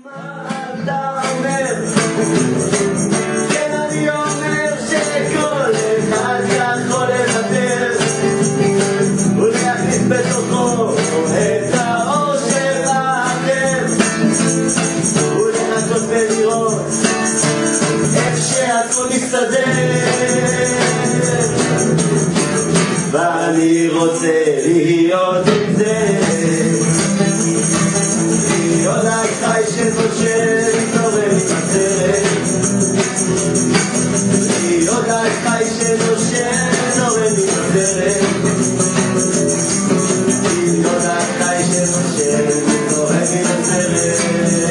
מה אתה אומר? כן, אני אומר שכל אחד יכול לוותר ולהכניס בתוכו את האור של האחר ולנסות ולראות איך שהכל מסתדר. ואני רוצה להיות עם זה, להיות החי שנושם מתעורר מתעורר, להיות החי שנושם מתעורר מתעורר, להיות החי שנושם מתעורר מתעורר.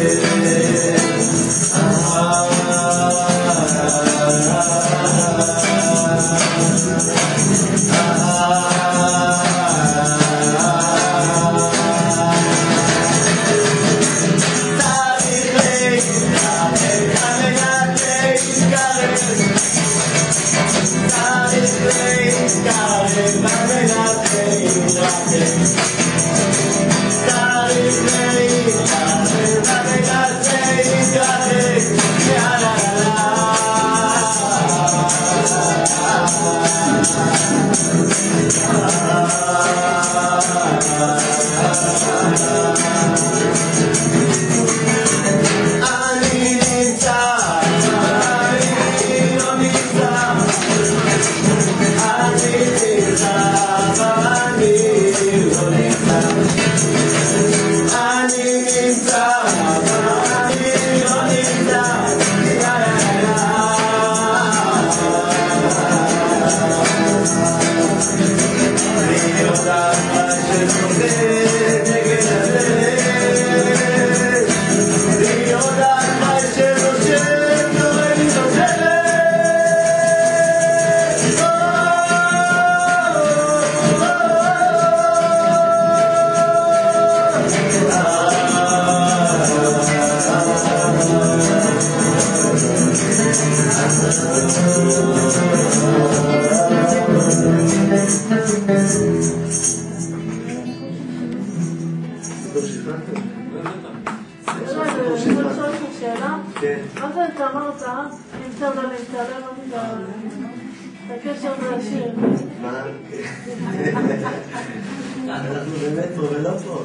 אנחנו באמת פה ולא פה,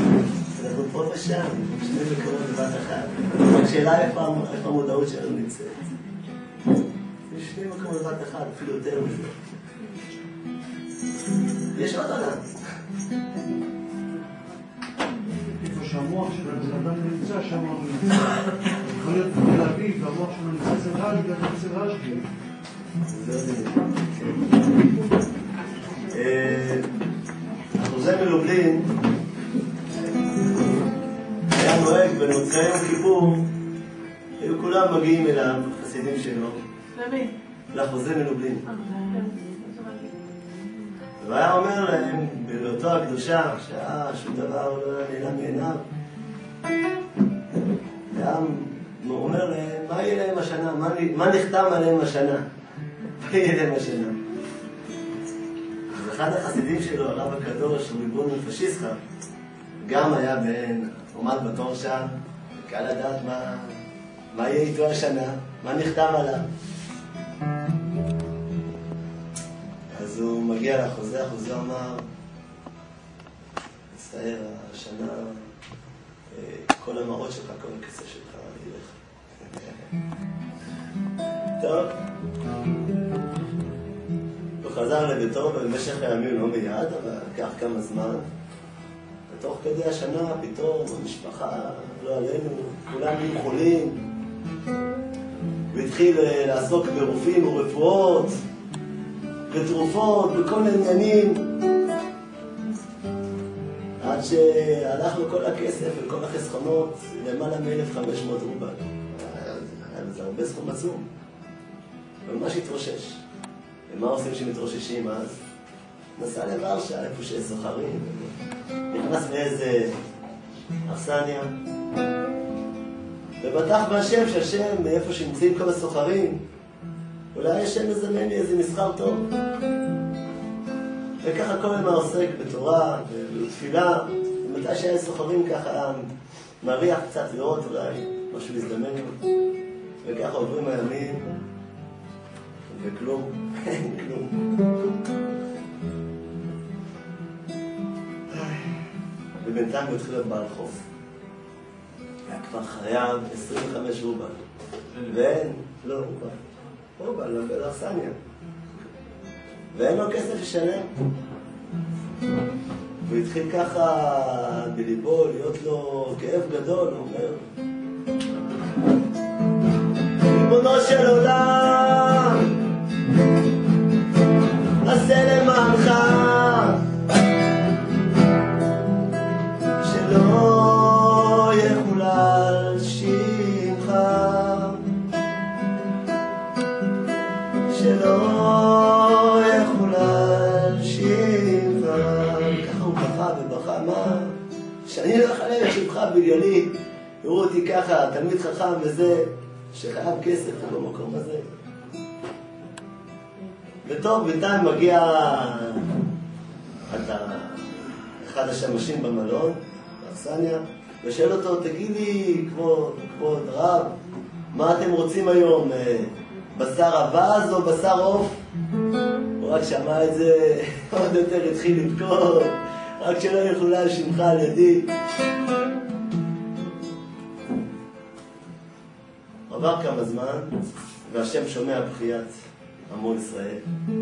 אנחנו פה ושם, שני מקומות בבת אחת. השאלה איפה המודעות שלנו נמצאת. יש שני מקומות בבת אחת, אפילו יותר מזה. יש עוד עולם. איפה שהמוח של האדם נמצא, שהמוח נמצא. יכול להיות בתל אביב, והמוח שלנו נמצא אצל רשב"י, גם אצל רשב"י. החוזה מלובלין היה נוהג במוצאי יום כיפור, היו כולם מגיעים אליו, חסידים שלו. למי? לחוזה מלובלין. והיה אומר להם בלאותו הקדושה, שום דבר לא נעלם מעיניו, היה אומר להם, מה יהיה להם השנה? מה נחתם עליהם השנה? מה יהיה להם השנה? אז אחד החסידים שלו, הרב הקדוש, ריבון פשיסחה, גם היה עומד בתור שם, קל לדעת מה יהיה איתו השנה, מה נחתם עליו. אז הוא מגיע לחוזה, החוזה אמר, מצטער, השנה, כל המראות שלך, כל הכסף שלך, ילך. טוב. הוא חזר לביתו, ובמשך הימים לא מיד, אבל לקח כמה זמן. ותוך כדי השנה, פתאום, המשפחה, לא עלינו, כולם היו חולים. הוא התחיל לעסוק ברופאים ורפואות, בתרופות, בכל עניינים. עד שהלך לו כל הכסף וכל החסכונות, למעלה מ-1,500 רובל. זה הרבה סכום עצום. וממש התרושש. ומה עושים שמתרוששים אז? נסע לוורשה, איפה שיש סוחרים. נכנס לאיזה אכסניה. ובטח בהשם, שהשם, מאיפה שנמצאים כל הסוחרים, אולי השם מזמן לי איזה מסחר טוב. וככה כל מה עוסק בתורה ובתפילה, ומתי שהיה סוחרים ככה מריח קצת לראות אולי, משהו מזדמן. וככה עוברים הימים, וכלום, אין כלום. ובינתיים הוא התחיל להיות בעל חוב. היה כבר חייב 25 רובל. ואין, לא רובל, לאכסניה. ואין לו כסף לשלם. והוא התחיל ככה בליבו להיות לו כאב גדול, הוא אומר, ריבונו של עולם, עשה למענך, שלא יחולל שמך, שלא יחולל שמך. ככה הוא בכה ובכה, מה? שאני לא אחלל את שמך בגללי, יראו אותי ככה, תלמיד חכם וזה, שחייב כסף במקום הזה. וטוב, בינתיים מגיע אחד השמשים במלון, באכסניה, ושאל אותו, תגיד לי, כבוד רב, מה אתם רוצים היום? בשר אבז או בשר עוף? הוא רק שמע את זה, עוד יותר התחיל לבכות, רק שלא יחולל שמך על ידי. עבר כמה זמן, והשם שומע בחיית המון ישראל.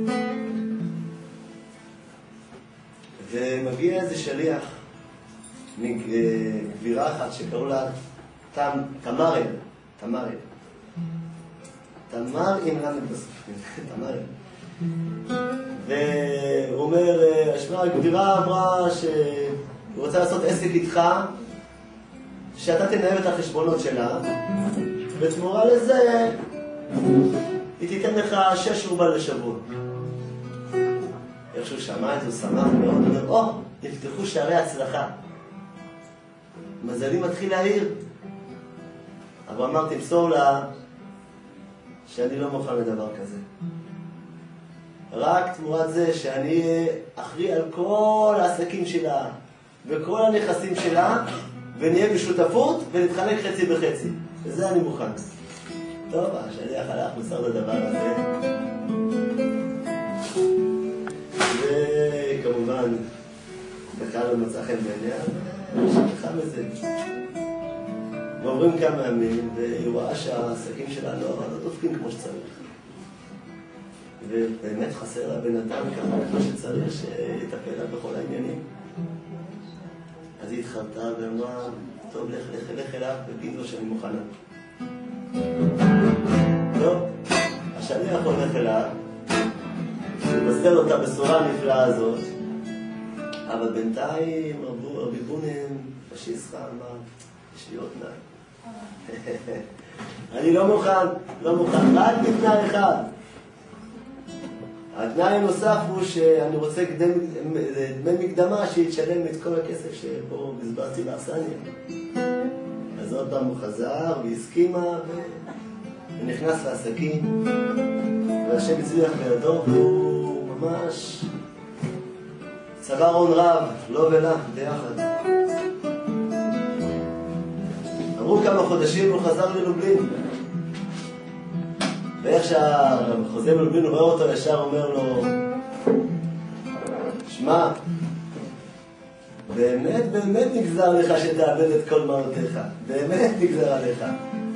ומגיע איזה שליח מגבירה אחת שקראו לה תמר עם למד בסוף, תמר. והוא אומר, הגבירה אמרה שהיא רוצה לעשות עסק איתך, שאתה תנהל את החשבונות שלה, בתמורה לזה היא תיתן לך 6 רובל לשבוע. איך שהוא שמע את זה, הוא שמח מאוד, הוא אומר, נפתחו שערי הצלחה. מזלי מתחיל להעיר. אבל אמרתי, תמסור לה שאני לא מוכן לדבר כזה. רק תמורת זה שאני אחראי על כל העסקים שלה וכל הנכסים שלה, ונהיה בשותפות ונתחלק חצי בחצי. וזה אני מוכן. טוב, השליח הלך מסר לדבר הזה. וכמובן, בכלל לא מצא חן בעיניה, ושכחה מזה. ועוברים כמה ימים, והיא רואה שהעסקים שלה לא דופקים כמו שצריך. ובאמת חסר הבן אדם כמה כמו שצריך שיטפל לה בכל העניינים. אז היא התחרתה ואמרה, טוב, לך אליו וגיד לו שאני מוכנה. טוב, השליח הולך אליו, ומסר אותה בשורה הנפלאה הזאת, אבל בינתיים רבי בונם, פשיסחה, אמר, יש לי עוד תנאי. אני לא מוכן, רק בתנאי אחד. התנאי הנוסף הוא שאני רוצה דמי מקדמה שיתשלם את כל הכסף שפה בזבזתי באכסניה. אז עוד פעם הוא חזר והסכימה ונכנס לעסקים, והשם הצליח בידו, והוא ממש צבר הון רב, לא ולה, ביחד. עברו כמה חודשים והוא חזר ללובלין. ואיך שהחוזה מלבין רואה אותו ישר אומר לו, שמע, באמת נגזר לך שתאבד את כל מעותיך. באמת נגזר עליך.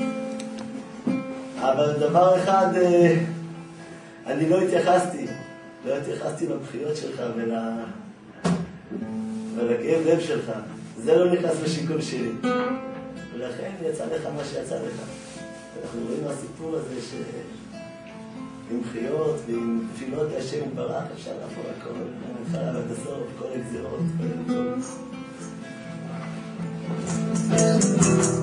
אבל דבר אחד, אני לא התייחסתי לבחיות שלך ולכאב לב שלך. זה לא נכנס לשיקול שלי. ולכן יצא לך מה שיצא לך. אנחנו רואים מהסיפור הזה שעם בחיות ועם תפילות להשם יתברך אפשר לעבור הכל, מההתחלה ועד הסוף, כל הגזירות, כל הכל.